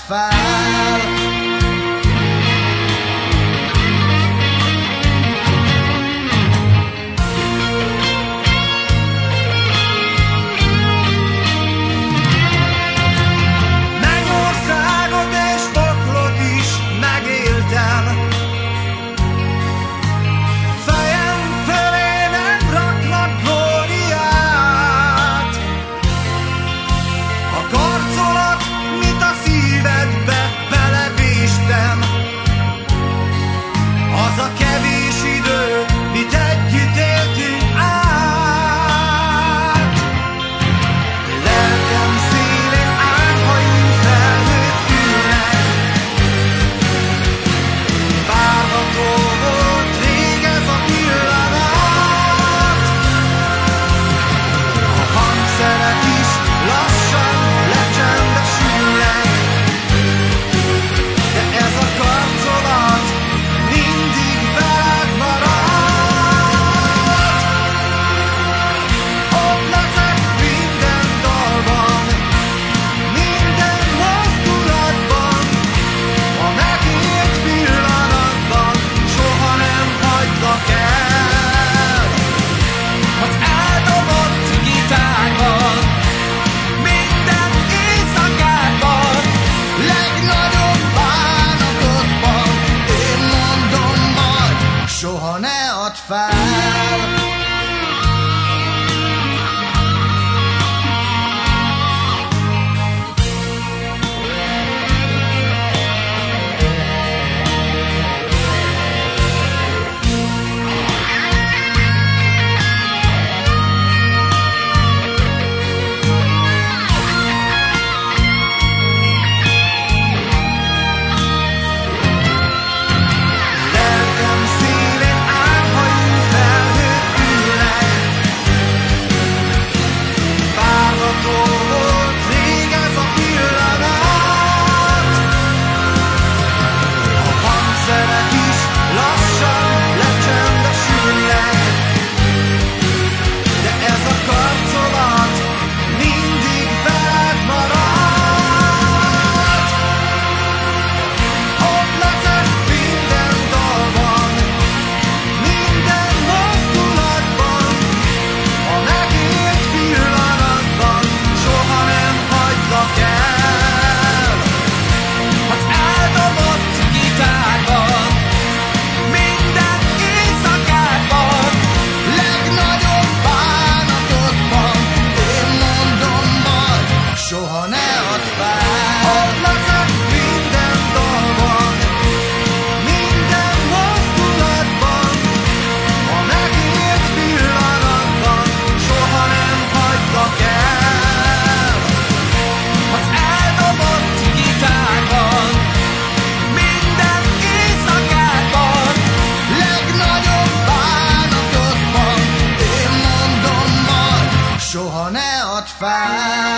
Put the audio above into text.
fel. Mennyországot és poklot is megéltem, fejem fölé nem raknak glóriát. A karcolat, mit a szívedbe belevéstem, az a kevés idő, mit együtt éltünk át. Lelkem szélén árhajú felhők ülnek, várható volt rég ez a pillanat. A hangszerek is lassan lecsendesülnek, de ez a karcolat mindig veled marad. Ott leszek minden dalban, minden mozdulatban, a megélt pillanatban, soha nem hagylak el. Az eldobott gitárban, minden éjszakában, legnagyobb bánatodban, én mondom majd, soha ne add fel. Lelkem szélén árhajú felhők ülnek, várható volt rég ez a pillanat. A hangszerek is lassan lecsendesülnek, de ez a karcolat mindig veled marad. Ott leszek minden dalban, minden mozdulatban, a megélt pillanatban, soha nem hagylak el. Az eldobott gitárban, minden éjszakában, legnagyobb bánatodban, én mondom majd, soha ne add fel. Ott leszek minden dalban, minden mozdulatban, a megélt pillanatban, soha nem hagylak el. Az eldobott gitárban, minden éjszakában, legnagyobb bánatodban, én mondom majd, soha ne add fel.